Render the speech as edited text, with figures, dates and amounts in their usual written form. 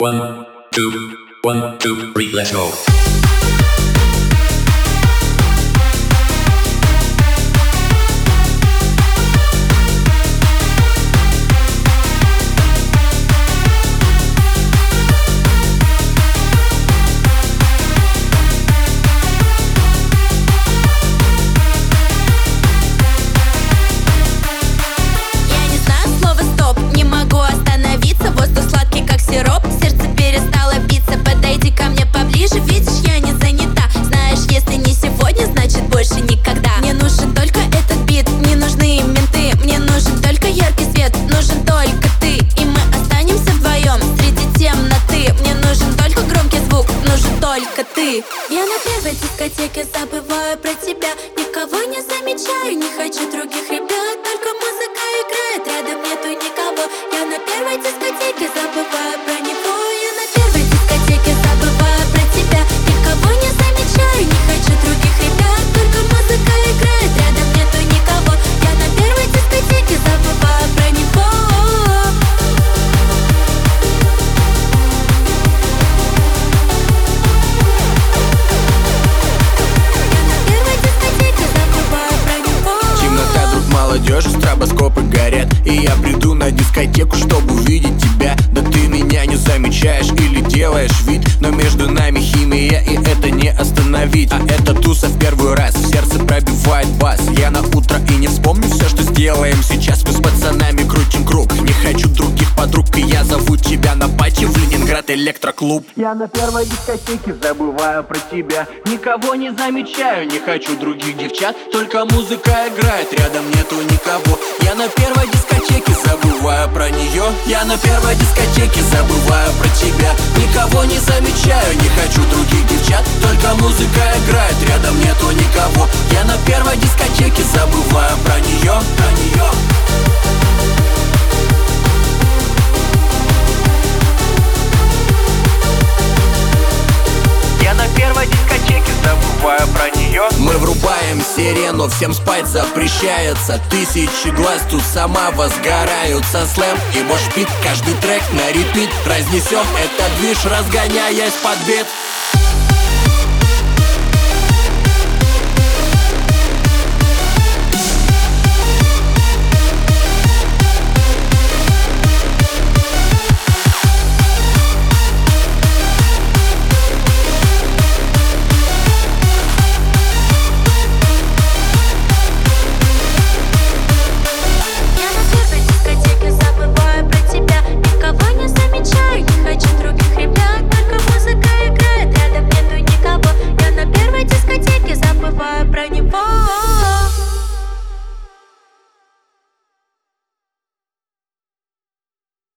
1, 2, 1, 2, 3, let's go. Только ты. Я на первой дискотеке забываю про тебя. Никого не замечаю, не хочу других ребят. Только музыка играет, рядом нету никого. Я на первой дискотеке забываю про него. Я на первой дискотеке забываю про тебя. Никого не замечаю, не хочу других ребят. Только музыка играет, рядом нету никого. Я на первой дискотеке забываю про него. Молодежь, стробоскопы горят, и я приду на дискотеку, чтобы увидеть тебя. Да ты меня не замечаешь или делаешь вид, но между нами химия, и это не остановить. А эта туса в первый раз в сердце пробивает бас. Я на утро и не вспомню все, что сделаем сейчас. Мы с пацанами крутим круг, не хочу других подруг, и я зову тебя на пати в Ленинград Электроклуб. Я на первой дискотеке забываю про тебя. Никого не замечаю, не хочу других девчат. Только музыка играет, рядом нету никого. Я на первой дискотеке забываю про нее. Я на первой дискотеке забываю про тебя. Никого не замечаю, не хочу других девчат. Только музыка играет, рядом нету никого. Я на первой дискотеке забываю про нее, про нее. Я на первой дискотеке забываю про нее. Мы врубаем сирену, всем спать запрещается. Тысячи глаз тут сама возгораются. Слэм и мошпит, каждый трек на репит. Разнесем этот движ, разгоняясь под бит. Про него.